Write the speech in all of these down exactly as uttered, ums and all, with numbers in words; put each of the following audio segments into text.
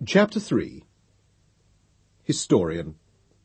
Chapter three. Historian.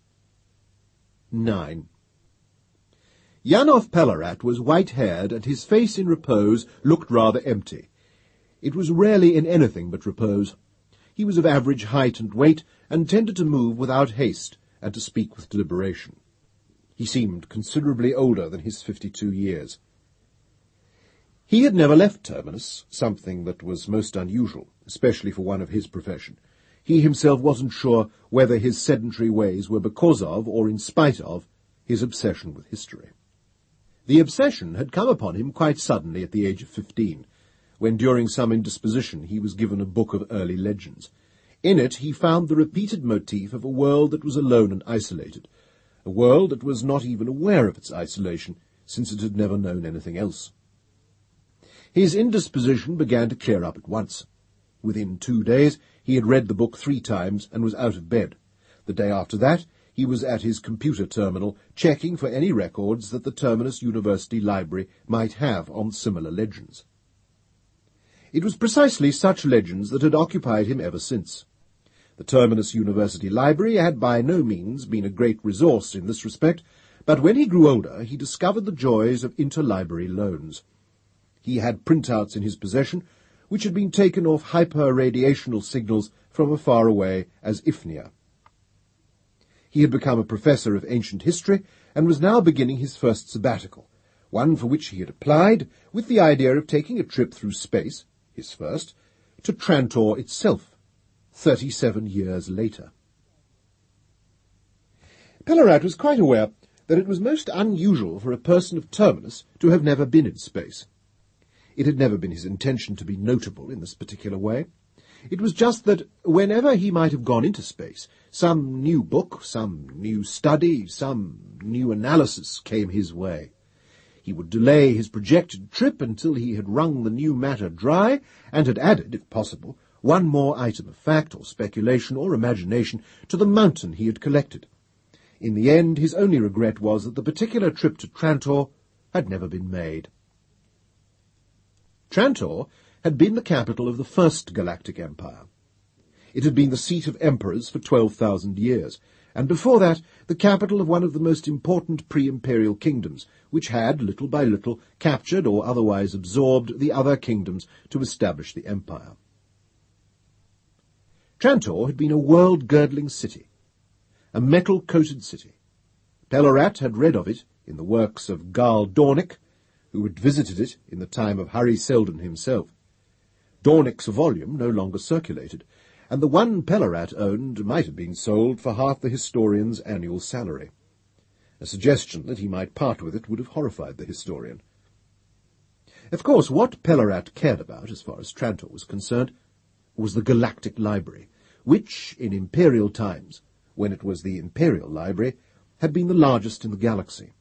nine. Yanov Pellarat was white-haired, and his face in repose looked rather empty. It was rarely in anything but repose. He was of average height and weight, and tended to move without haste, and to speak with deliberation. He seemed considerably older than his fifty-two years. He had never left Terminus, something that was most unusual, especially for one of his profession. He himself wasn't sure whether his sedentary ways were because of, or in spite of, his obsession with history. The obsession had come upon him quite suddenly at the age of fifteen, when during some indisposition he was given a book of early legends. In it he found the repeated motif of a world that was alone and isolated, a world that was not even aware of its isolation, since it had never known anything else. His indisposition began to clear up at once. Within two days he had read the book three times and was out of bed. The day after that he was at his computer terminal, checking for any records that the Terminus University Library might have on similar legends. It was precisely such legends that had occupied him ever since. The Terminus University Library had by no means been a great resource in this respect, but when he grew older he discovered the joys of interlibrary loans. He had printouts in his possession which had been taken off hyper-radiational signals from as far away as Ifnia. He had become a professor of ancient history and was now beginning his first sabbatical, one for which he had applied with the idea of taking a trip through space, his first, to Trantor itself, thirty-seven years later. Pellarat was quite aware that it was most unusual for a person of Terminus to have never been in space. It had never been his intention to be notable in this particular way. It was just that whenever he might have gone into space, some new book, some new study, some new analysis came his way. He would delay his projected trip until he had wrung the new matter dry, and had added, if possible, one more item of fact or speculation or imagination to the mountain he had collected. In the end, his only regret was that the particular trip to Trantor had never been made. Trantor had been the capital of the First Galactic Empire. It had been the seat of emperors for twelve thousand years, and before that the capital of one of the most important pre-imperial kingdoms, which had, little by little, captured or otherwise absorbed the other kingdoms to establish the empire. Trantor had been a world-girdling city, a metal-coated city. Pellarat had read of it in the works of Gall Dornick, who had visited it in the time of Harry Seldon himself. Dornick's volume no longer circulated, and the one Pellarat owned might have been sold for half the historian's annual salary. A suggestion that he might part with it would have horrified the historian. Of course, what Pellarat cared about, as far as Trantor was concerned, was the Galactic Library, which, in imperial times, when it was the Imperial Library, had been the largest in the galaxy.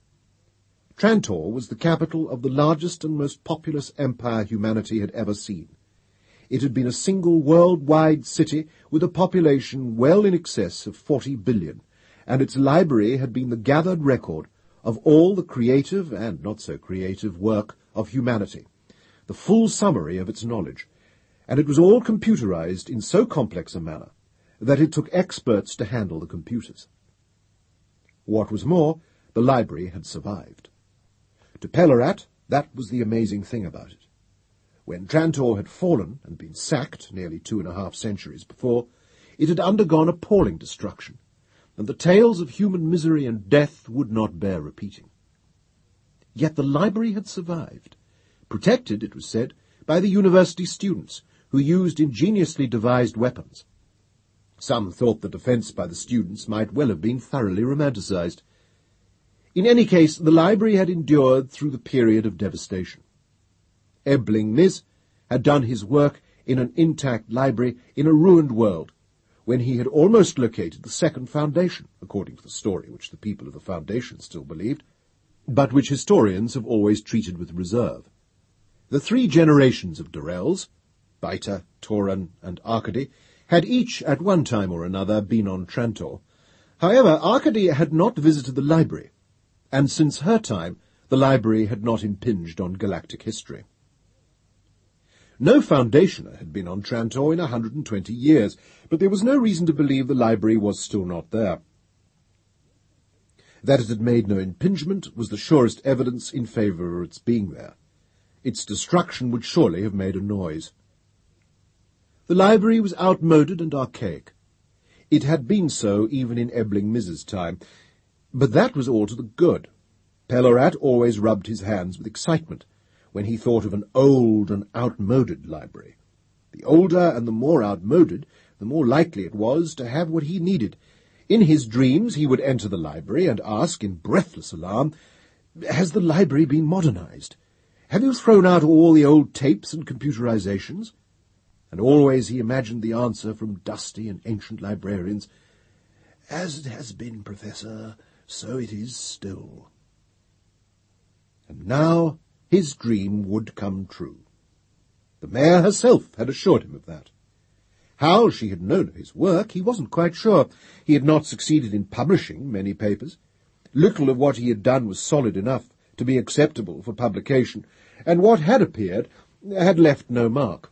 Trantor was the capital of the largest and most populous empire humanity had ever seen. It had been a single worldwide city with a population well in excess of forty billion, and its library had been the gathered record of all the creative and not so creative work of humanity, the full summary of its knowledge, and it was all computerized in so complex a manner that it took experts to handle the computers. What was more, the library had survived. To Pellarat, that was the amazing thing about it. When Trantor had fallen and been sacked nearly two and a half centuries before, it had undergone appalling destruction, and the tales of human misery and death would not bear repeating. Yet the library had survived, protected, it was said, by the university students, who used ingeniously devised weapons. Some thought the defence by the students might well have been thoroughly romanticized. In any case, the library had endured through the period of devastation. Ebbling Miz had done his work in an intact library in a ruined world, when he had almost located the second foundation, according to the story which the people of the foundation still believed, but which historians have always treated with reserve. The three generations of Durrells, Bita, Tauran, and Arcady, had each at one time or another been on Trantor. However, Arcady had not visited the library, and since her time the library had not impinged on galactic history. No foundationer had been on Trantor in a hundred and twenty years, but there was no reason to believe the library was still not there. That it had made no impingement was the surest evidence in favour of its being there. Its destruction would surely have made a noise. The library was outmoded and archaic. It had been so even in Ebbling Miss's time, but that was all to the good. Pelorat always rubbed his hands with excitement when he thought of an old and outmoded library. The older and the more outmoded, the more likely it was to have what he needed. In his dreams he would enter the library and ask in breathless alarm, "Has the library been modernized? Have you thrown out all the old tapes and computerizations?" And always he imagined the answer from dusty and ancient librarians, "As it has been, Professor, so it is still." And now his dream would come true. The Mayor herself had assured him of that. How she had known of his work, he wasn't quite sure. He had not succeeded in publishing many papers. Little of what he had done was solid enough to be acceptable for publication, and what had appeared had left no mark.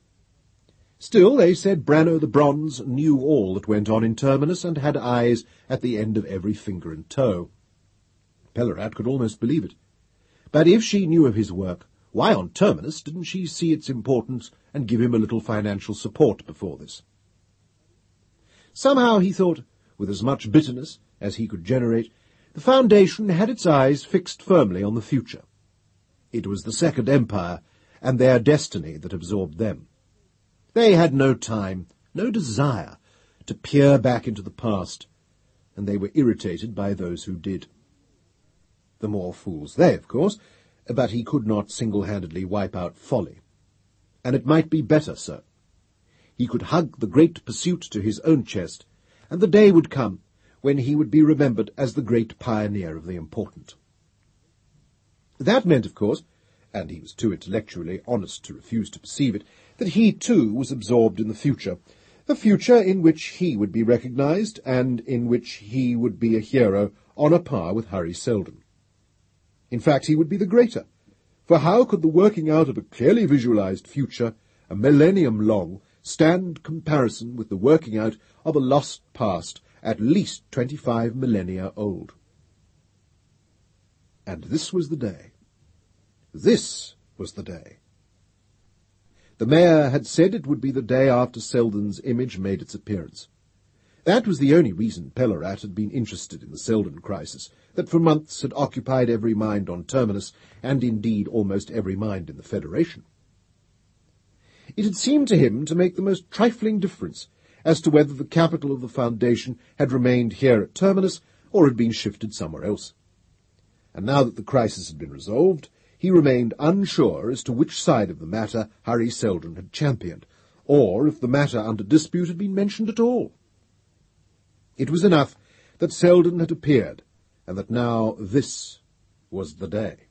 Still, they said Branno the Bronze knew all that went on in Terminus and had eyes at the end of every finger and toe. Pelorat could almost believe it. But if she knew of his work, why on Terminus didn't she see its importance and give him a little financial support before this? Somehow, he thought, with as much bitterness as he could generate, the Foundation had its eyes fixed firmly on the future. It was the Second Empire and their destiny that absorbed them. They had no time, no desire, to peer back into the past, and they were irritated by those who did. The more fools they, of course, but he could not single-handedly wipe out folly. And it might be better so. He could hug the great pursuit to his own chest, and the day would come when he would be remembered as the great pioneer of the important. That meant, of course, and he was too intellectually honest to refuse to perceive it, that he too was absorbed in the future, a future in which he would be recognized, and in which he would be a hero on a par with Hari Seldon. In fact, he would be the greater, for how could the working out of a clearly visualized future, a millennium long, stand comparison with the working out of a lost past at least twenty-five millennia old? And this was the day. This was the day. The Mayor had said it would be the day after Seldon's image made its appearance. That was the only reason Pelorat had been interested in the Seldon crisis, that for months had occupied every mind on Terminus, and indeed almost every mind in the Federation. It had seemed to him to make the most trifling difference as to whether the capital of the Foundation had remained here at Terminus or had been shifted somewhere else. And now that the crisis had been resolved, he remained unsure as to which side of the matter Hari Seldon had championed, or if the matter under dispute had been mentioned at all. It was enough that Seldon had appeared, and that now this was the day.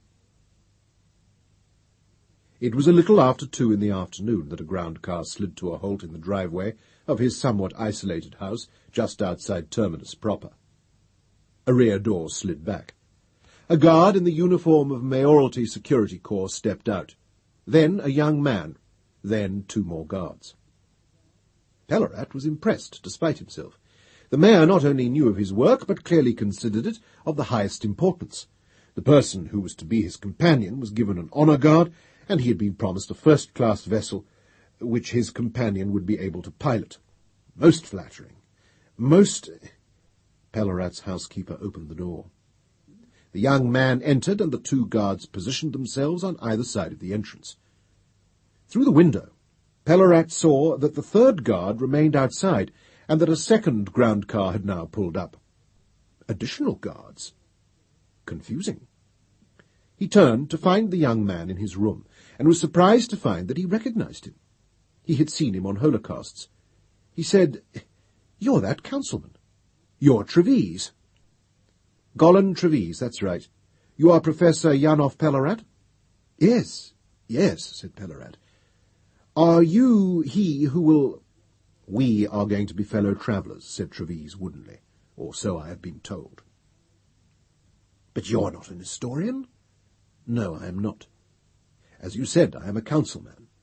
It was a little after two in the afternoon that a ground car slid to a halt in the driveway of his somewhat isolated house just outside Terminus proper. A rear door slid back. A guard in the uniform of Mayoralty Security Corps stepped out. Then a young man. Then two more guards. Pelorat was impressed, despite himself. The Mayor not only knew of his work, but clearly considered it of the highest importance. The person who was to be his companion was given an honour guard, and he had been promised a first-class vessel, which his companion would be able to pilot. Most flattering. Most... Pelorat's housekeeper opened the door. The young man entered, and the two guards positioned themselves on either side of the entrance. Through the window, Pelorat saw that the third guard remained outside, and that a second ground car had now pulled up. Additional guards. Confusing. He turned to find the young man in his room, and was surprised to find that he recognized him. He had seen him on holocausts. He said, "You're that councilman. You're Treves." "Golan Treves, that's right. You are Professor Yanov Pelorat?" "Yes, yes," said Pelorat. "Are you he who will—" "We are going to be fellow travellers," said Treves woodenly, "or so I have been told." "But you're not an historian?" "No, I am not. As you said, I am a councilman.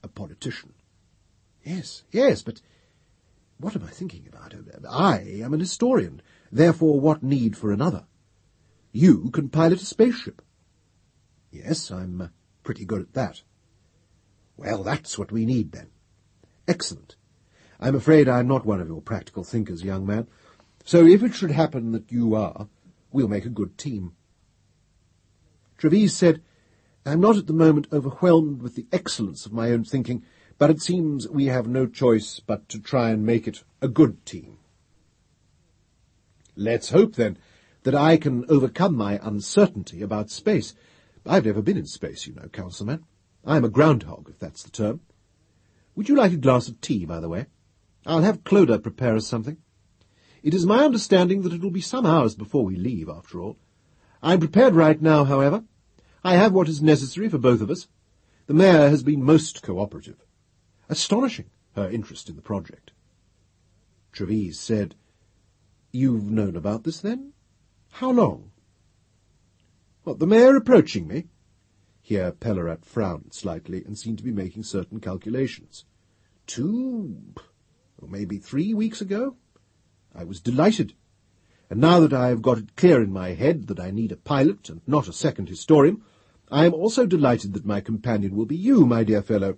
a politician. Yes, yes, but what am I thinking about? I am an historian. Therefore, what need for another? You can pilot a spaceship. Yes, I'm uh, pretty good at that. Well, that's what we need, then. Excellent. I'm afraid I'm not one of your practical thinkers, young man. So if it should happen that you are, we'll make a good team. Trevise said, I'm not at the moment overwhelmed with the excellence of my own thinking, but it seems we have no choice but to try and make it a good team. Let's hope, then, that I can overcome my uncertainty about space. I've never been in space, you know, Councilman. I'm a groundhog, if that's the term. Would you like a glass of tea, by the way? I'll have Clodagh prepare us something. It is my understanding that it will be some hours before we leave, after all. I'm prepared right now, however. I have what is necessary for both of us. The Mayor has been most cooperative. Astonishing, her interest in the project. Trevise said, You've known about this, then? How long? What, the Mayor approaching me? Here Pellarat frowned slightly and seemed to be making certain calculations. Two, or maybe three weeks ago? I was delighted. And now that I have got it clear in my head that I need a pilot and not a second historian, I am also delighted that my companion will be you, my dear fellow.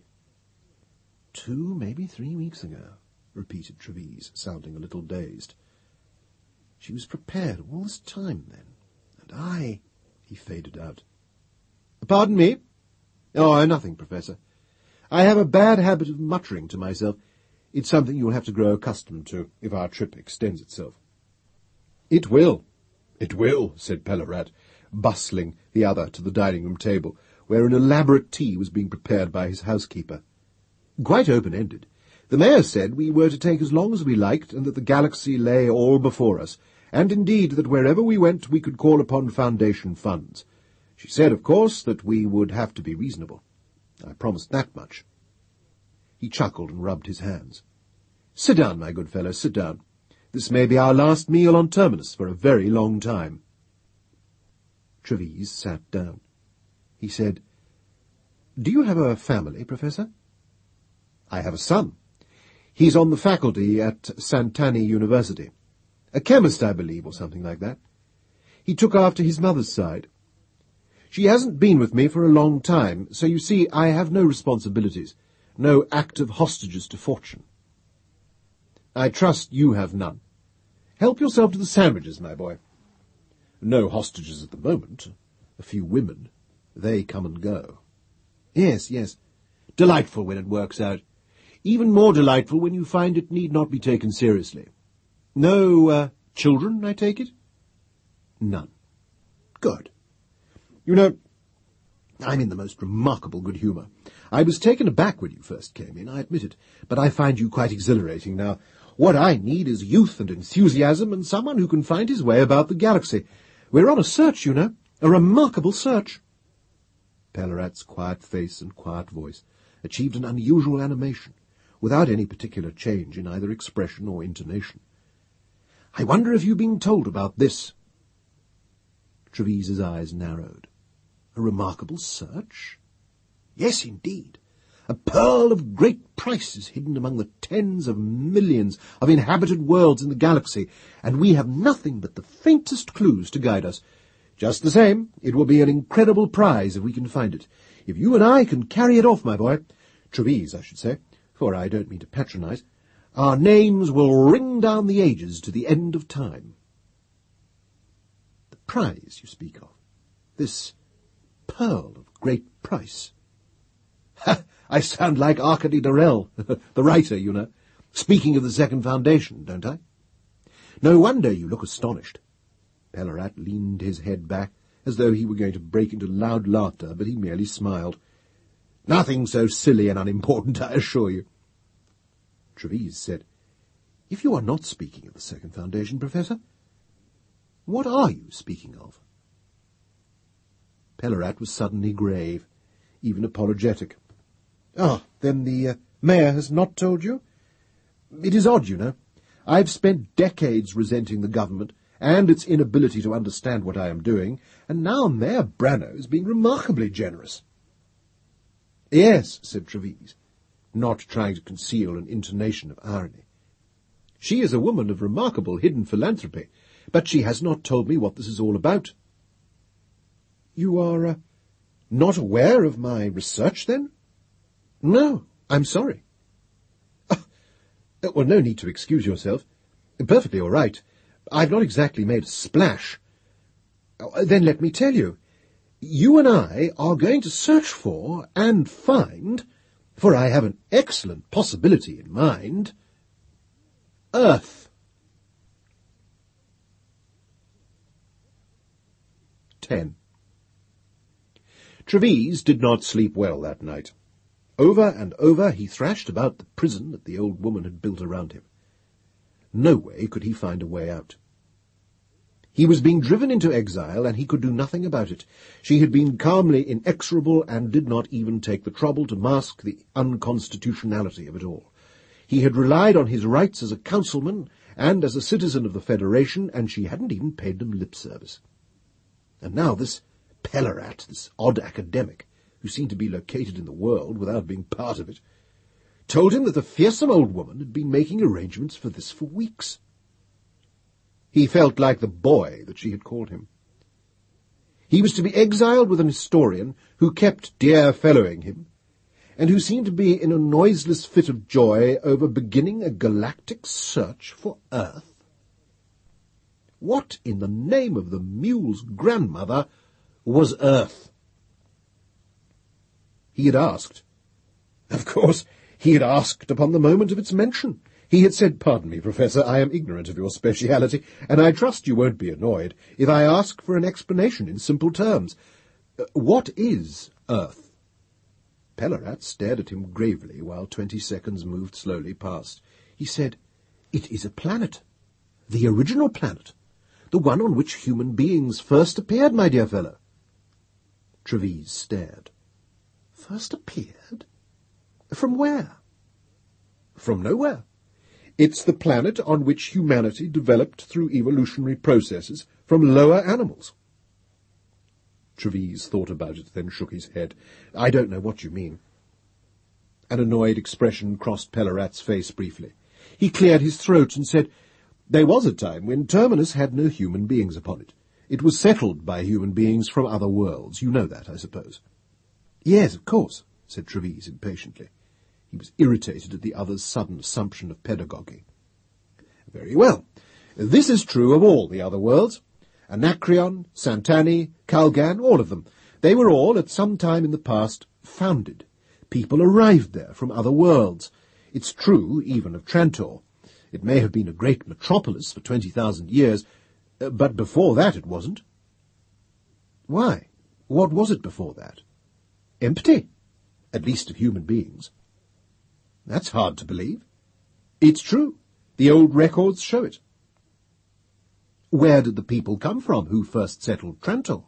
Two, maybe three weeks ago, repeated Trevise, sounding a little dazed. She was prepared all this time, then. And I... He faded out. Pardon me? Oh, nothing, Professor. I have a bad habit of muttering to myself. It's something you'll have to grow accustomed to if our trip extends itself. It will. It will, said Pellarat, bustling the other to the dining-room table, where an elaborate tea was being prepared by his housekeeper. Quite open-ended. The Mayor said we were to take as long as we liked, and that the galaxy lay all before us, and indeed that wherever we went we could call upon Foundation funds. She said, of course, that we would have to be reasonable. I promised that much. He chuckled and rubbed his hands. Sit down, my good fellow, sit down. This may be our last meal on Terminus for a very long time. Trevise sat down. He said, Do you have a family, Professor? I have a son. He's on the faculty at Santani University. A chemist, I believe, or something like that. He took after his mother's side. She hasn't been with me for a long time, so you see I have no responsibilities, no active hostages to fortune. I trust you have none. Help yourself to the sandwiches, my boy. No hostages at the moment. A few women. They come and go. Yes, yes. Delightful when it works out. Even more delightful when you find it need not be taken seriously. No, uh, children, I take it? None. Good. You know, I'm in the most remarkable good humour. I was taken aback when you first came in, I admit it, but I find you quite exhilarating now. What I need is youth and enthusiasm and someone who can find his way about the galaxy. We're on a search, you know, a remarkable search. Pellarat's quiet face and quiet voice achieved an unusual animation, without any particular change in either expression or intonation. I wonder if you've been told about this? Trevise's eyes narrowed. A remarkable search? Yes, indeed. A pearl of great price is hidden among the tens of millions of inhabited worlds in the galaxy, and we have nothing but the faintest clues to guide us. Just the same, it will be an incredible prize if we can find it. If you and I can carry it off, my boy, Trevise, I should say, for I don't mean to patronize, our names will ring down the ages to the end of time. The prize you speak of, this pearl of great price. Ha! I sound like Arkady Durrell, the writer, you know, speaking of the Second Foundation, don't I? No wonder you look astonished. Pellarat leaned his head back, as though he were going to break into loud laughter, but he merely smiled. Nothing so silly and unimportant, I assure you. Trevise said, If you are not speaking of the Second Foundation, Professor, what are you speaking of? Pellarat was suddenly grave, even apologetic. Ah, then the uh, Mayor has not told you? It is odd, you know. I've spent decades resenting the government and its inability to understand what I am doing, and now Mayor Branno is being remarkably generous. Yes, said Trevise, not trying to conceal an intonation of irony. "She is a woman of remarkable hidden philanthropy, but she has not told me what this is all about." "You are uh, not aware of my research, then?" "No, I'm sorry." Oh, well, no need to excuse yourself. Perfectly all right. I've not exactly made a splash. Then let me tell you. You and I are going to search for and find, for I have an excellent possibility in mind, Earth. ten. Treves did not sleep well that night. Over and over he thrashed about the prison that the old woman had built around him. No way could he find a way out. He was being driven into exile, and he could do nothing about it. She had been calmly inexorable, and did not even take the trouble to mask the unconstitutionality of it all. He had relied on his rights as a councilman and as a citizen of the Federation, and she hadn't even paid them lip service. And now this Pellarat, this odd academic, who seemed to be located in the world without being part of it, told him that the fearsome old woman had been making arrangements for this for weeks. He felt like the boy that she had called him. He was to be exiled with an historian who kept dear-fellowing him, and who seemed to be in a noiseless fit of joy over beginning a galactic search for Earth. What in the name of the mule's grandmother was Earth? He had asked. Of course, he had asked upon the moment of its mention. He had said, "Pardon me, Professor, I am ignorant of your speciality, and I trust you won't be annoyed if I ask for an explanation in simple terms. Uh, what is Earth?" Pellarat stared at him gravely while twenty seconds moved slowly past. He said, "It is a planet. The original planet. The one on which human beings first appeared, my dear fellow." Treves stared. "First appeared? From where?" "From nowhere. It's the planet on which humanity developed through evolutionary processes from lower animals." Treves thought about it, then shook his head. "I don't know what you mean." An annoyed expression crossed Pellarat's face briefly. He cleared his throat and said, "There was a time when Terminus had no human beings upon it. It was settled by human beings from other worlds. You know that, I suppose." "Yes, of course," said Treves impatiently. He was irritated at the other's sudden assumption of pedagogy. "Very well. This is true of all the other worlds. Anacreon, Santani, Calgan, all of them. They were all, at some time in the past, founded. People arrived there from other worlds. It's true even of Trantor. It may have been a great metropolis for twenty thousand years, but before that it wasn't." "Why? What was it before that?" "Empty. At least of human beings." "That's hard to believe." "It's true. The old records show it." "Where did the people come from who first settled Trantor?"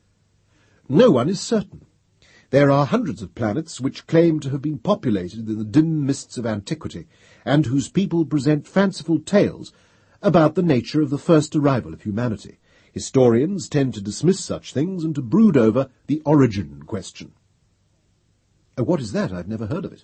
"No one is certain. There are hundreds of planets which claim to have been populated in the dim mists of antiquity, and whose people present fanciful tales about the nature of the first arrival of humanity. Historians tend to dismiss such things and to brood over the origin question." "Oh, what is that? I've never heard of it."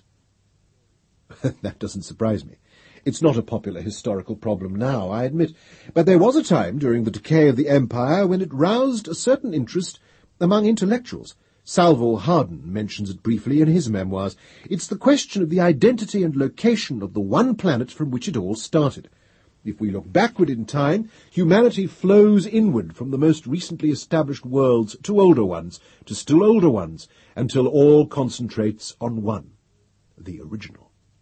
"That doesn't surprise me. It's not a popular historical problem now, I admit, but there was a time during the decay of the Empire when it roused a certain interest among intellectuals. Salvo Hardin mentions it briefly in his memoirs. It's the question of the identity and location of the one planet from which it all started. If we look backward in time, humanity flows inward from the most recently established worlds to older ones, to still older ones, until all concentrates on one, the original."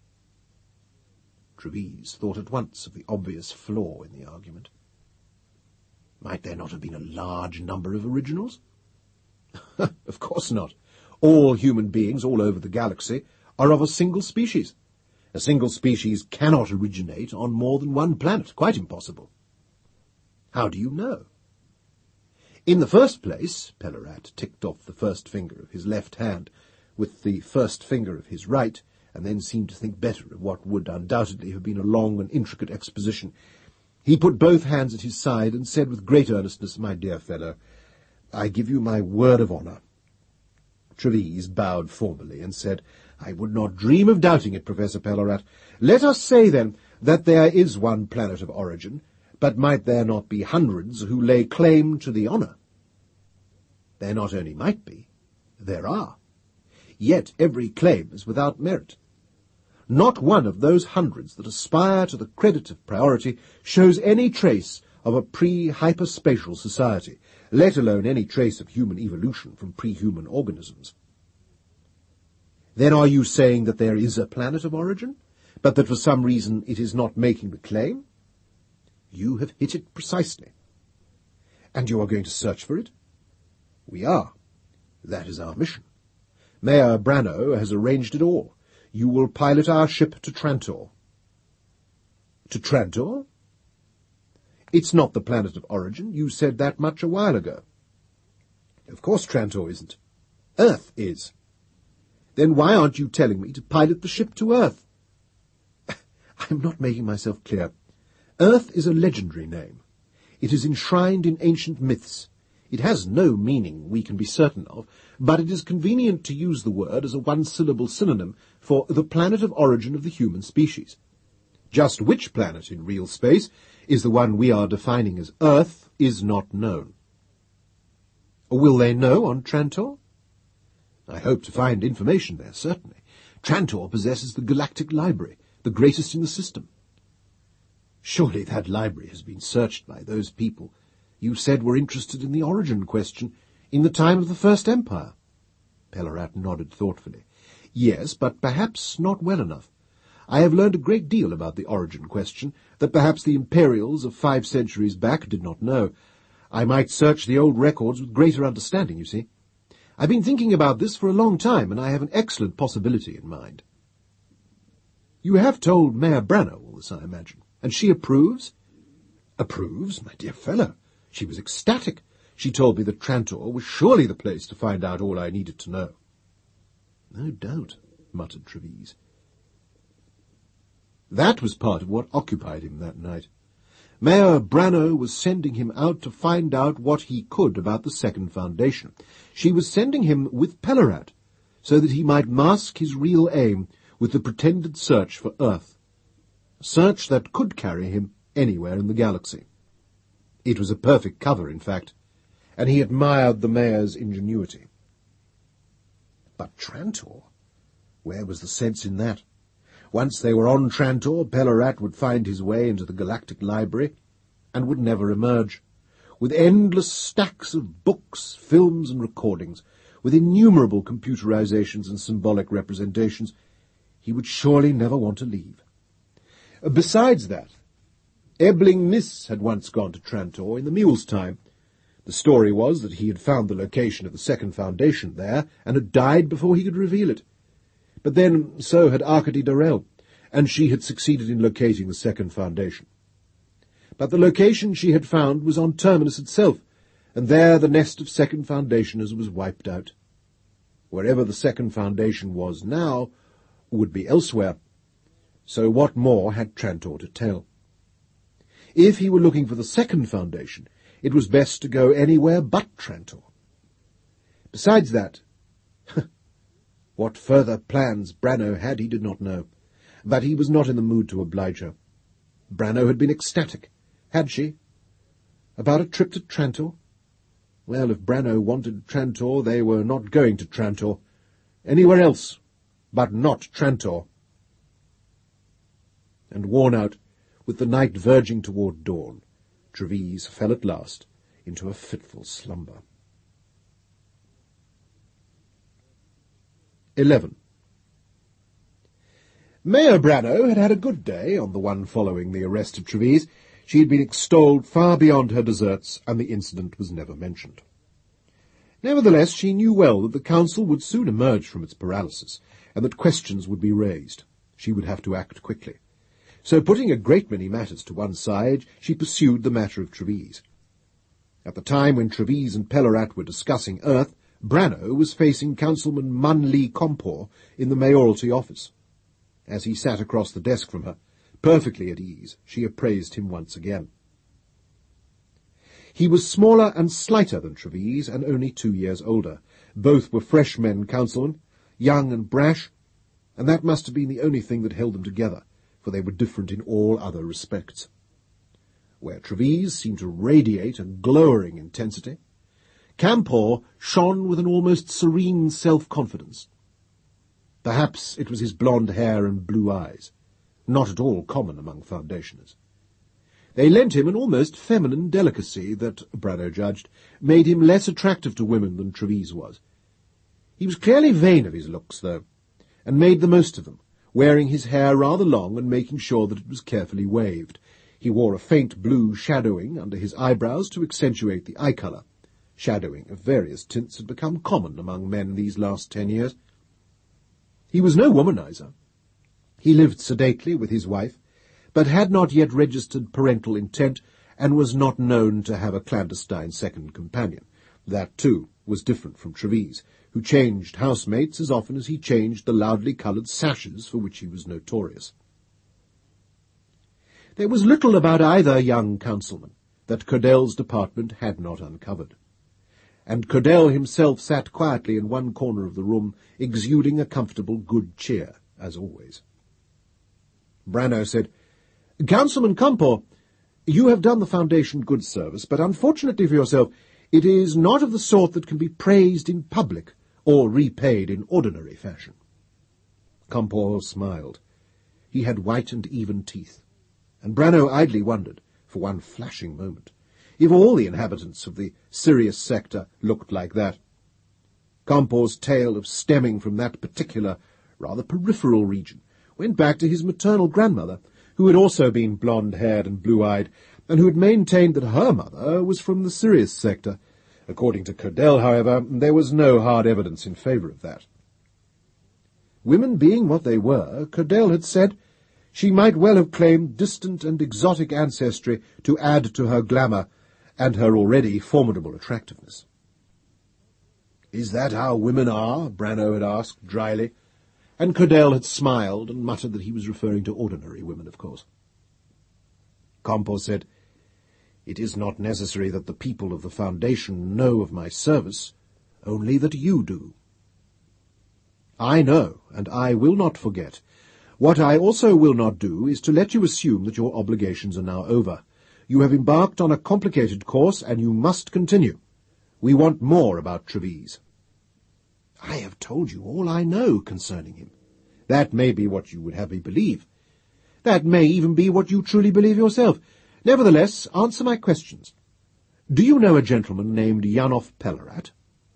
Treves thought at once of the obvious flaw in the argument. Might there not have been a large number of originals? Of course not. All human beings all over the galaxy are of a single species. A single species cannot originate on more than one planet. Quite impossible. How do you know? In the first place, Pellarat ticked off the first finger of his left hand with the first finger of his right, and then seemed to think better of what would undoubtedly have been a long and intricate exposition. He put both hands at his side and said with great earnestness, "My dear fellow, I give you my word of honour." Treves bowed formally and said, I would not dream of doubting it, Professor Pellerat. Let us say, then, that there is one planet of origin, but might there not be hundreds who lay claim to the honour? There not only might be, there are. Yet every claim is without merit. Not one of those hundreds that aspire to the credit of priority shows any trace of a pre-hyperspatial society, let alone any trace of human evolution from pre-human organisms. Then are you saying that there is a planet of origin, but that for some reason it is not making the claim? You have hit it precisely. And you are going to search for it? We are. That is our mission. Mayor Brano has arranged it all. You will pilot our ship to Trantor. To Trantor? It's not the planet of origin. You said that much a while ago. Of course Trantor isn't. Earth is. Then why aren't you telling me to pilot the ship to Earth? I'm not making myself clear. Earth is a legendary name. It is enshrined in ancient myths. It has no meaning we can be certain of, but it is convenient to use the word as a one-syllable synonym for the planet of origin of the human species. Just which planet in real space is the one we are defining as Earth is not known. Will they know on Trantor? I hope to find information there, certainly. Trantor possesses the Galactic Library, the greatest in the system. Surely that library has been searched by those people you said were interested in the origin question in the time of the First Empire. Pellerat nodded thoughtfully. Yes, but perhaps not well enough. I have learned a great deal about the origin question that perhaps the Imperials of five centuries back did not know. I might search the old records with greater understanding, you see. I've been thinking about this for a long time, and I have an excellent possibility in mind. You have told Mayor Brano all this, I imagine, and she approves? Approves, my dear fellow. She was ecstatic. She told me that Trantor was surely the place to find out all I needed to know. No doubt, muttered Treves. That was part of what occupied him that night. Mayor Brano was sending him out to find out what he could about the Second Foundation. She was sending him with Pellerat, so that he might mask his real aim with the pretended search for Earth, a search that could carry him anywhere in the galaxy. It was a perfect cover, in fact, and he admired the mayor's ingenuity. But Trantor? Where was the sense in that? Once they were on Trantor, Pellerat would find his way into the Galactic Library and would never emerge, with endless stacks of books, films and recordings, with innumerable computerizations and symbolic representations. He would surely never want to leave. Besides that, Ebbling Nis had once gone to Trantor in the Mule's time. The story was that he had found the location of the Second Foundation there and had died before he could reveal it. But then so had Arcady Darrell, and she had succeeded in locating the Second Foundation. But the location she had found was on Terminus itself, and there the nest of Second Foundationers was wiped out. Wherever the Second Foundation was now would be elsewhere, so what more had Trantor to tell? If he were looking for the Second Foundation, it was best to go anywhere but Trantor. Besides that, what further plans Brano had he did not know, but he was not in the mood to oblige her. Brano had been ecstatic, had she? About a trip to Trantor? Well, if Brano wanted Trantor, they were not going to Trantor. Anywhere else, but not Trantor. And worn out, with the night verging toward dawn, Treves fell at last into a fitful slumber. Eleven. Mayor Brano had had a good day on the one following the arrest of Treves. She had been extolled far beyond her deserts, and the incident was never mentioned. Nevertheless, she knew well that the council would soon emerge from its paralysis, and that questions would be raised. She would have to act quickly. So, putting a great many matters to one side, she pursued the matter of Treves. At the time when Treves and Pellerat were discussing Earth, Brano was facing Councilman Munley Compor in the mayoralty office. As he sat across the desk from her, perfectly at ease, she appraised him once again. He was smaller and slighter than Treves, and only two years older. Both were fresh men councilmen, young and brash, and that must have been the only thing that held them together, for they were different in all other respects. Where Treves seemed to radiate a glowering intensity, Campor shone with an almost serene self-confidence. Perhaps it was his blonde hair and blue eyes, not at all common among foundationers. They lent him an almost feminine delicacy that, Brano judged, made him less attractive to women than Treves was. He was clearly vain of his looks, though, and made the most of them, wearing his hair rather long and making sure that it was carefully waved. He wore a faint blue shadowing under his eyebrows to accentuate the eye colour. Shadowing of various tints had become common among men these last ten years. He was no womanizer. He lived sedately with his wife, but had not yet registered parental intent, and was not known to have a clandestine second companion. That, too, was different from Treves, who changed housemates as often as he changed the loudly coloured sashes for which he was notorious. There was little about either young councilman that Curdell's department had not uncovered, and Curdell himself sat quietly in one corner of the room, exuding a comfortable good cheer, as always. Brano said, "Councilman Campor, you have done the Foundation good service, but unfortunately for yourself, it is not of the sort that can be praised in public or repaid in ordinary fashion." Campor smiled. He had white and even teeth, and Brano idly wondered, for one flashing moment, if all the inhabitants of the Sirius sector looked like that. Campor's tale of stemming from that particular, rather peripheral region went back to his maternal grandmother, who had also been blonde-haired and blue-eyed, and who had maintained that her mother was from the Sirius sector. According to Curdell, however, there was no hard evidence in favour of that. Women being what they were, Curdell had said, she might well have claimed distant and exotic ancestry to add to her glamour and her already formidable attractiveness. "Is that how women are?" Brano had asked dryly, and Curdell had smiled and muttered that he was referring to ordinary women, of course. Campor said, "It is not necessary that the people of the Foundation know of my service, only that you do." "I know, and I will not forget. What I also will not do is to let you assume that your obligations are now over. You have embarked on a complicated course, and you must continue. We want more about Treves." "I have told you all I know concerning him." "That may be what you would have me believe. That may even be what you truly believe yourself. Nevertheless, answer my questions. Do you know a gentleman named Yanov Pellerat?"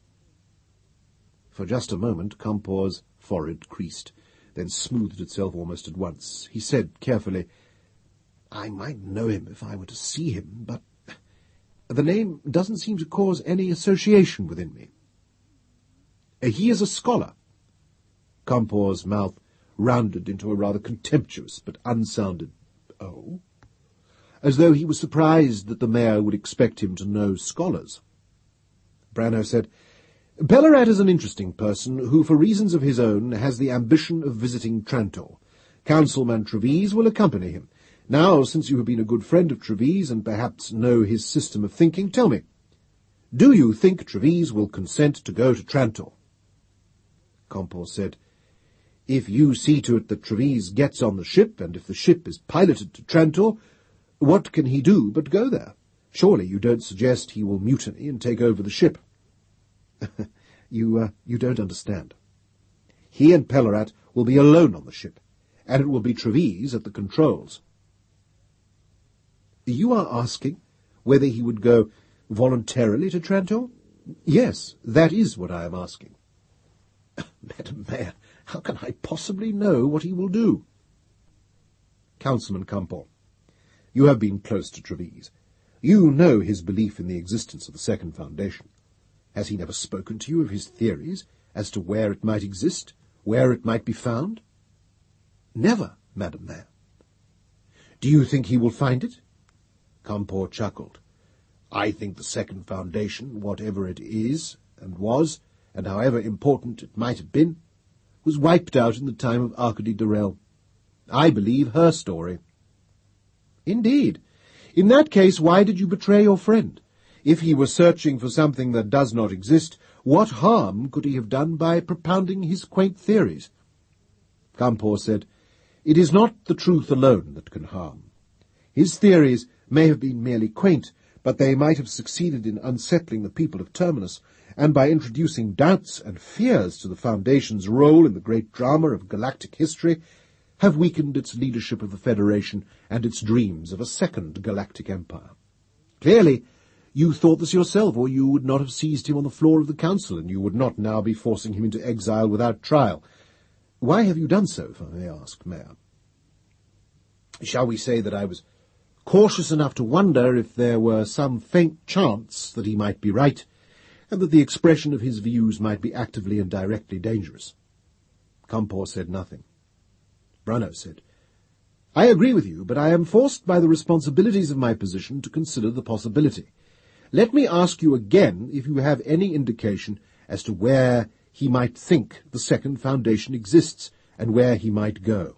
For just a moment Campor's forehead creased, then smoothed itself almost at once. He said carefully, "I might know him if I were to see him, but the name doesn't seem to cause any association within me." "He is a scholar." Campor's mouth rounded into a rather contemptuous but unsounded "oh," as though he was surprised that the mayor would expect him to know scholars. Brano said, "Pellerat is an interesting person who, for reasons of his own, has the ambition of visiting Trantor. Councilman Treves will accompany him. Now, since you have been a good friend of Treves and perhaps know his system of thinking, tell me, do you think Treves will consent to go to Trantor?" Campor said, "If you see to it that Treves gets on the ship, and if the ship is piloted to Trantor, what can he do but go there? Surely you don't suggest he will mutiny and take over the ship." you, uh, you don't understand. He and Pellerat will be alone on the ship, and it will be Treves at the controls." "You are asking whether he would go voluntarily to Trantor?" "Yes, that is what I am asking." "Madam Mayor, how can I possibly know what he will do?" "Councilman Campor, you have been close to Treves. You know his belief in the existence of the Second Foundation. Has he never spoken to you of his theories as to where it might exist, where it might be found?" "Never, Madam Mayor." "Do you think he will find it?" Campor chuckled. "I think the Second Foundation, whatever it is and was, and however important it might have been, was wiped out in the time of Arcady Durrell. I believe her story." "Indeed. In that case, why did you betray your friend? If he were searching for something that does not exist, what harm could he have done by propounding his quaint theories?" Campor said, "It is not the truth alone that can harm. His theories may have been merely quaint, but they might have succeeded in unsettling the people of Terminus, and by introducing doubts and fears to the Foundation's role in the great drama of galactic history, have weakened its leadership of the Federation and its dreams of a second galactic empire. Clearly, you thought this yourself, or you would not have seized him on the floor of the Council, and you would not now be forcing him into exile without trial. Why have you done so, if I may ask, Mayor?" "Shall we say that I was cautious enough to wonder if there were some faint chance that he might be right, and that the expression of his views might be actively and directly dangerous?" Campor said nothing. Brunner said, "I agree with you, but I am forced by the responsibilities of my position to consider the possibility. Let me ask you again if you have any indication as to where he might think the Second Foundation exists, and where he might go."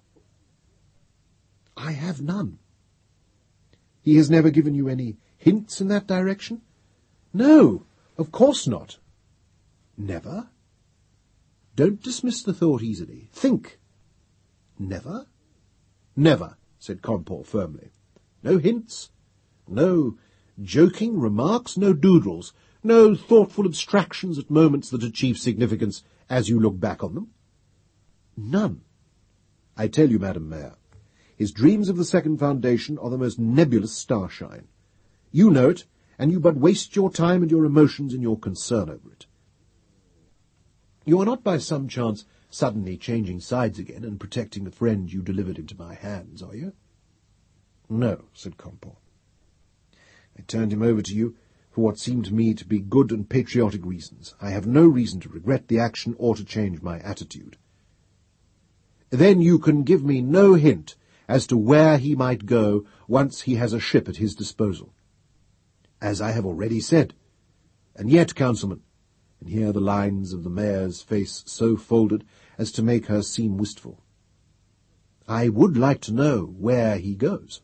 "I have none." "He has never given you any hints in that direction?" "No, of course not." "Never?" "Don't dismiss the thought easily. Think." "Never?" "Never," said Campor firmly. "No hints? No joking remarks? No doodles? No thoughtful abstractions at moments that achieve significance as you look back on them?" "None." "I tell you, Madam Mayor, his dreams of the Second Foundation are the most nebulous starshine. You know it, and you but waste your time and your emotions in your concern over it. You are not by some chance suddenly changing sides again and protecting the friend you delivered into my hands, are you?" "No," said Campor. "I turned him over to you for what seemed to me to be good and patriotic reasons. I have no reason to regret the action or to change my attitude." "Then you can give me no hint as to where he might go once he has a ship at his disposal?" "As I have already said. And yet, Councilman," and here the lines of the Mayor's face so folded as to make her seem wistful, "I would like to know where he goes."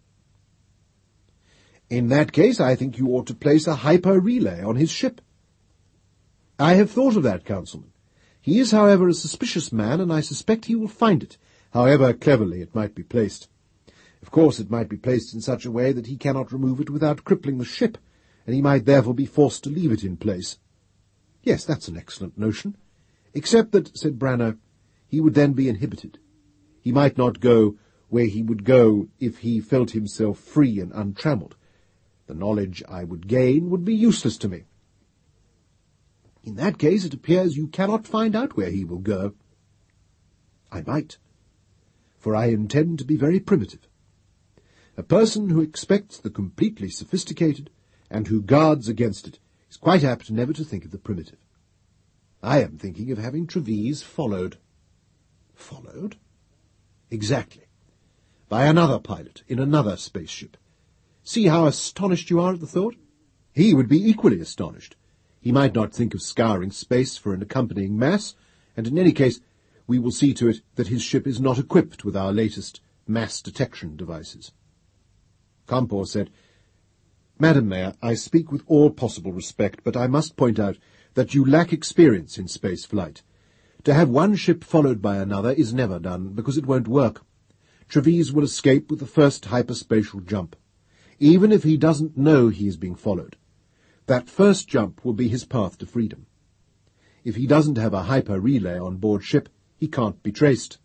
"In that case, I think you ought to place a hyper-relay on his ship." "I have thought of that, Councilman. He is, however, a suspicious man, and I suspect he will find it, however cleverly it might be placed. Of course, it might be placed in such a way that he cannot remove it without crippling the ship, and he might therefore be forced to leave it in place." "Yes, that's an excellent notion. Except that," said Branner, "he would then be inhibited. He might not go where he would go if he felt himself free and untrammelled. The knowledge I would gain would be useless to me." "In that case, it appears you cannot find out where he will go." "I might, for I intend to be very primitive. A person who expects the completely sophisticated, and who guards against it, is quite apt never to think of the primitive. I am thinking of having Treves followed." "Followed?" "Exactly. By another pilot, in another spaceship. See how astonished you are at the thought? He would be equally astonished. He might not think of scouring space for an accompanying mass, and in any case we will see to it that his ship is not equipped with our latest mass detection devices." Campor said, "Madam Mayor, I speak with all possible respect, but I must point out that you lack experience in space flight. To have one ship followed by another is never done, because it won't work. Treves will escape with the first hyperspatial jump, even if he doesn't know he is being followed. That first jump will be his path to freedom. If he doesn't have a hyper-relay on board ship, he can't be traced."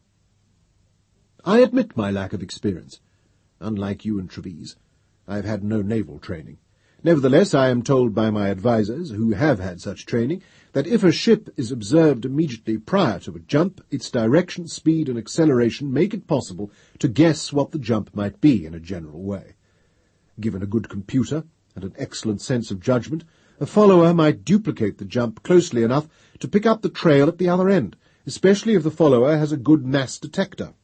"I admit my lack of experience. Unlike you and Treves, I have had no naval training. Nevertheless, I am told by my advisers, who have had such training, that if a ship is observed immediately prior to a jump, its direction, speed, and acceleration make it possible to guess what the jump might be in a general way. Given a good computer and an excellent sense of judgment, a follower might duplicate the jump closely enough to pick up the trail at the other end, especially if the follower has a good mass detector."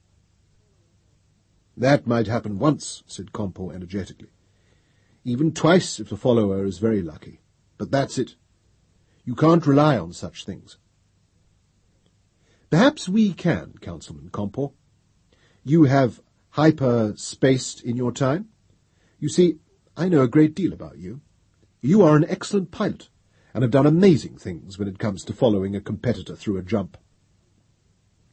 "That might happen once," said Campor energetically. "Even twice if the follower is very lucky. But that's it. You can't rely on such things." "Perhaps we can, Councilman Campor. You have hyper-spaced in your time. You see, I know a great deal about you. You are an excellent pilot, and have done amazing things when it comes to following a competitor through a jump."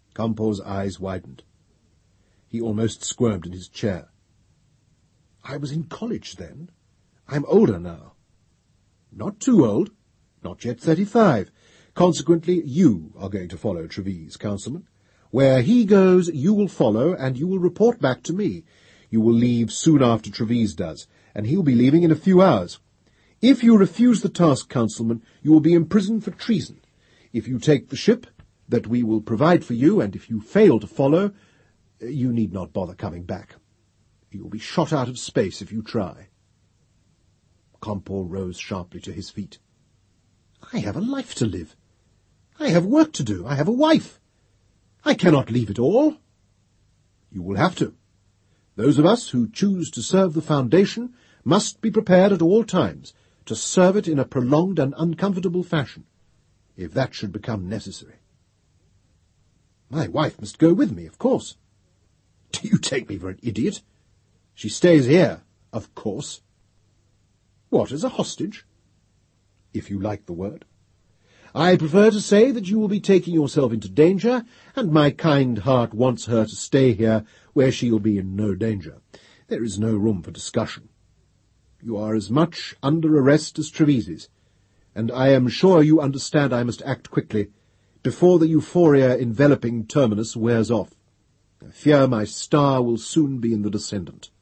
Compore's eyes widened. He almost squirmed in his chair. I was in college then. I'm older now. Not too old. Not yet thirty-five. Consequently, you are going to follow Treves, Councilman. Where he goes, you will follow, and you will report back to me. You will leave soon after Treves does, and he'll be leaving in a few hours. If you refuse the task, Councilman, you will be imprisoned for treason. If you take the ship that we will provide for you, and if you fail to follow, you need not bother coming back. You will be shot out of space if you try. Compore rose sharply to his feet. I have a life to live. I have work to do. I have a wife. I cannot leave it all. You will have to. Those of us who choose to serve the Foundation must be prepared at all times to serve it in a prolonged and uncomfortable fashion, if that should become necessary. My wife must go with me, of course. Do you take me for an idiot? She stays here, of course. What, as a hostage? If you like the word. I prefer to say that you will be taking yourself into danger, and my kind heart wants her to stay here where she will be in no danger. There is no room for discussion. You are as much under arrest as Treves is, and I am sure you understand I must act quickly, before the euphoria enveloping Terminus wears off. I fear my star will soon be in the descendant.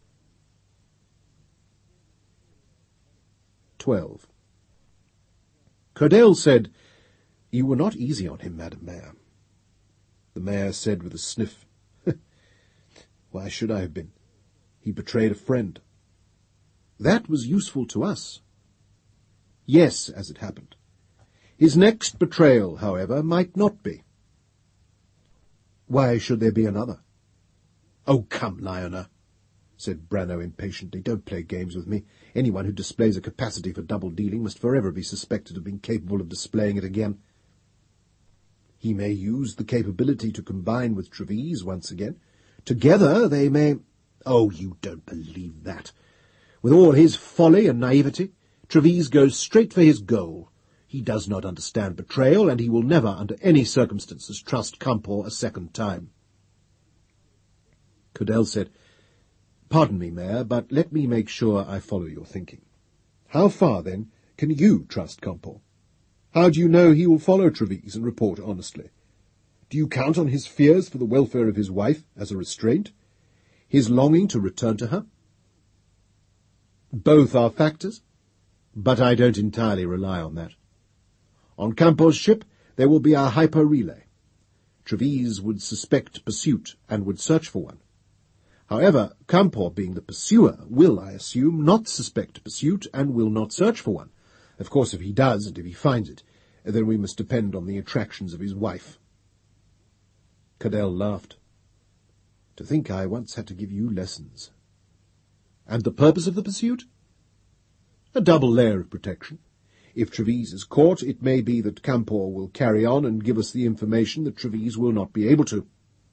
Twelve. Curdale said, You were not easy on him, Madam Mayor. The Mayor said with a sniff, Why should I have been? He betrayed a friend. That was useful to us. Yes, as it happened. His next betrayal, however, might not be. Why should there be another? Oh, come, Lionel, said Branno impatiently. Don't play games with me. Anyone who displays a capacity for double-dealing must forever be suspected of being capable of displaying it again. He may use the capability to combine with Treves once again. Together they may... Oh, you don't believe that. With all his folly and naivety, Treves goes straight for his goal. He does not understand betrayal, and he will never, under any circumstances, trust Compore a second time. Curdale said, Pardon me, Mayor, but let me make sure I follow your thinking. How far, then, can you trust Compore? How do you know he will follow Treves and report honestly? Do you count on his fears for the welfare of his wife as a restraint? His longing to return to her? Both are factors, but I don't entirely rely on that. On Compore's ship there will be a hyper-relay. Treves would suspect pursuit and would search for one. However, Compore, being the pursuer, will, I assume, not suspect pursuit and will not search for one. Of course, if he does, and if he finds it, then we must depend on the attractions of his wife. Curdale laughed. To think I once had to give you lessons. And the purpose of the pursuit? A double layer of protection. If Treves is caught, it may be that Compore will carry on and give us the information that Treves will not be able to.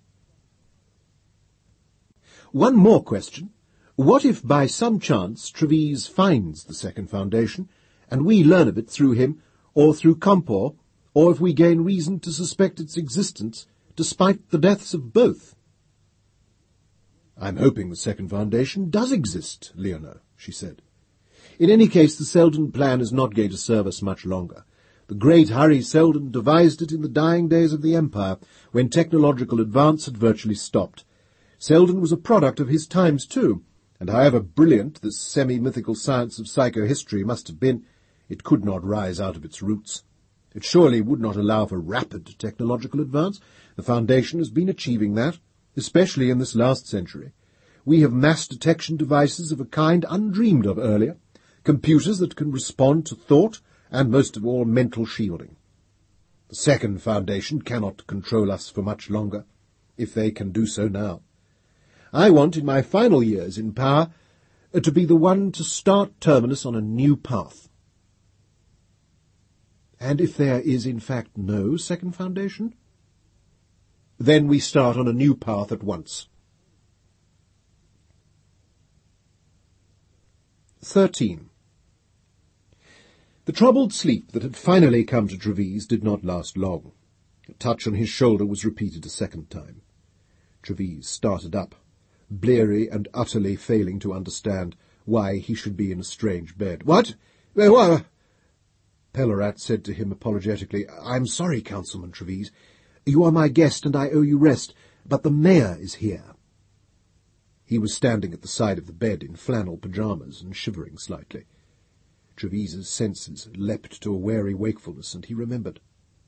One more question. What if by some chance Treves finds the second Foundation, and we learn of it through him, or through Compore, or if we gain reason to suspect its existence, despite the deaths of both? I'm hoping the second Foundation does exist, Leonor, she said. In any case, the Selden plan is not going to serve us much longer. The great Hari Seldon devised it in the dying days of the Empire, when technological advance had virtually stopped. Selden was a product of his times, too, and however brilliant this semi-mythical science of psychohistory must have been, it could not rise out of its roots. It surely would not allow for rapid technological advance. The Foundation has been achieving that, especially in this last century. We have mass detection devices of a kind undreamed of earlier, computers that can respond to thought, and most of all mental shielding. The second Foundation cannot control us for much longer, if they can do so now. I want, in my final years in power, to be the one to start Terminus on a new path. And if there is in fact no second Foundation, then we start on a new path at once. Thirteen. The troubled sleep that had finally come to Treves did not last long. touch on his shoulder was repeated a second time. Treves started up, bleary and utterly failing to understand why he should be in a strange bed. "What? What?" Pelorat said to him apologetically, "I'm sorry, Councilman Treves. You are my guest, and I owe you rest, but the mayor is here." He was standing at the side of the bed in flannel pyjamas and shivering slightly. Treves's senses leapt to a wary wakefulness, and he remembered.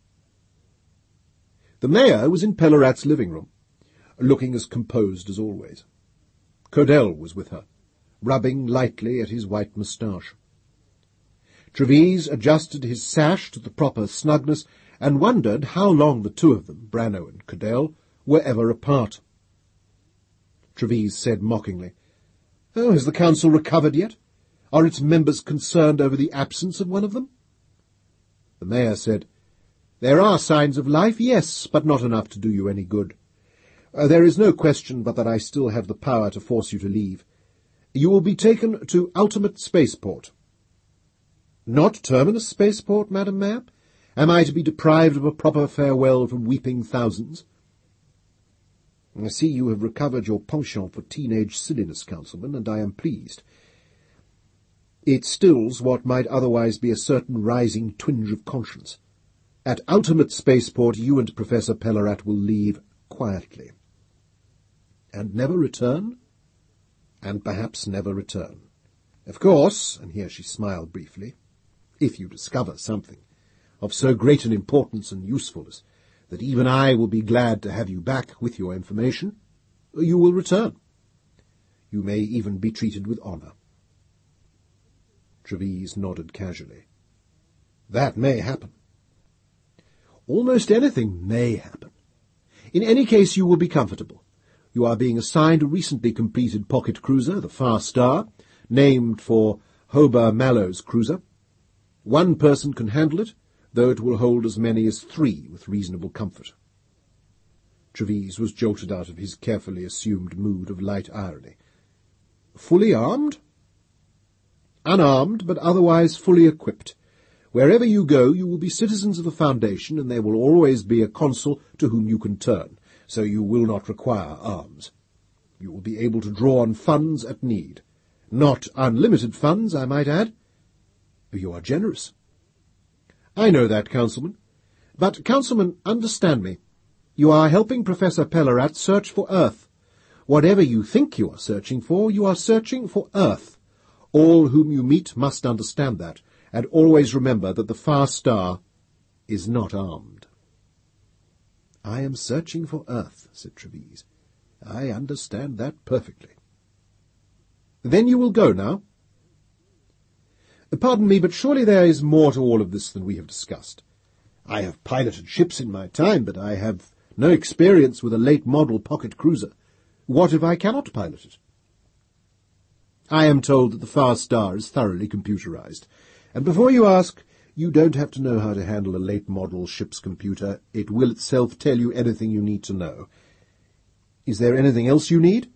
The mayor was in Pelorat's living room, looking as composed as always. Codell was with her, rubbing lightly at his white moustache. Treves adjusted his sash to the proper snugness and wondered how long the two of them, Branno and Codell, were ever apart. Treves said mockingly, "Oh, has the council recovered yet? Are its members concerned over the absence of one of them?" The mayor said, "There are signs of life, yes, but not enough to do you any good. Uh, there is no question but that I still have the power to force you to leave. You will be taken to Ultimate Spaceport." "Not Terminus Spaceport, Madam Mayor? Am I to be deprived of a proper farewell from weeping thousands?" "I see you have recovered your penchant for teenage silliness, Councilman, and I am pleased. It stills what might otherwise be a certain rising twinge of conscience. At Ultimate Spaceport you and Professor Pelorat will leave quietly." "And never return?" "And perhaps never return. Of course," and here she smiled briefly, "if you discover something of so great an importance and usefulness that even I will be glad to have you back with your information, you will return. You may even be treated with honour." Treves nodded casually. "That may happen." "Almost anything may happen. In any case, you will be comfortable. You are being assigned a recently completed pocket cruiser, the Far Star, named for Hober Mallow's cruiser. One person can handle it, though it will hold as many as three with reasonable comfort." Treves was jolted out of his carefully assumed mood of light irony. "Fully armed?" "Unarmed, but otherwise fully equipped. Wherever you go, you will be citizens of the Foundation, and there will always be a consul to whom you can turn, so you will not require arms. You will be able to draw on funds at need. Not unlimited funds, I might add." "You are generous." "I know that, Councilman. But, Councilman, understand me. You are helping Professor Pelorat search for Earth. Whatever you think you are searching for, you are searching for Earth. All whom you meet must understand that, and always remember that the Far Star is not armed." "I am searching for Earth," said Treves. "I understand that perfectly." "Then you will go now?" "Pardon me, but surely there is more to all of this than we have discussed. I have piloted ships in my time, but I have no experience with a late-model pocket cruiser. What if I cannot pilot it?" "I am told that the Far Star is thoroughly computerized. And before you ask, you don't have to know how to handle a late-model ship's computer. It will itself tell you anything you need to know. Is there anything else you need?"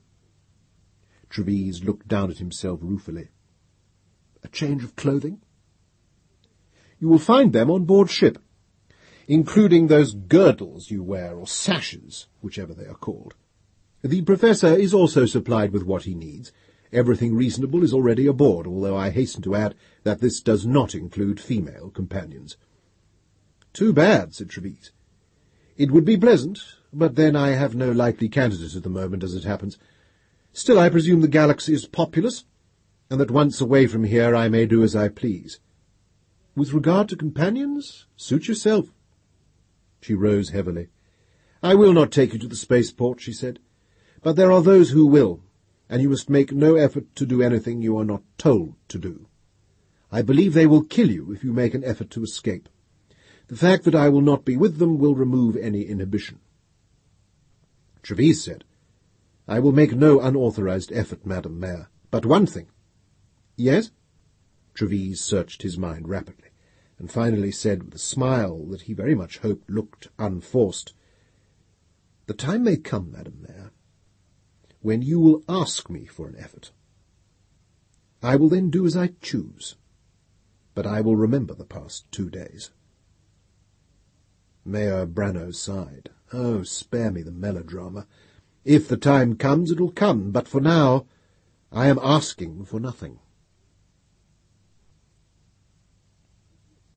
Treves looked down at himself ruefully. "A change of clothing?" "You will find them on board ship, including those girdles you wear, or sashes, whichever they are called. The Professor is also supplied with what he needs. Everything reasonable is already aboard, although I hasten to add that this does not include female companions." "Too bad," said Treves. "It would be pleasant, but then I have no likely candidate at the moment, as it happens. Still, I presume the galaxy is populous, and that once away from here I may do as I please. With regard to companions, suit yourself." She rose heavily. "I will not take you to the spaceport," she said, "but there are those who will, and you must make no effort to do anything you are not told to do. I believe they will kill you if you make an effort to escape. The fact that I will not be with them will remove any inhibition." Treves said, "I will make no unauthorized effort, Madam Mayor. But one thing." "Yes?" Treves searched his mind rapidly, and finally said with a smile that he very much hoped looked unforced, "The time may come, Madam Mayor, when you will ask me for an effort. I will then do as I choose, but I will remember the past two days." Mayor Branno sighed. Oh, spare me the melodrama. If the time comes, it will come, but for now I am asking for nothing.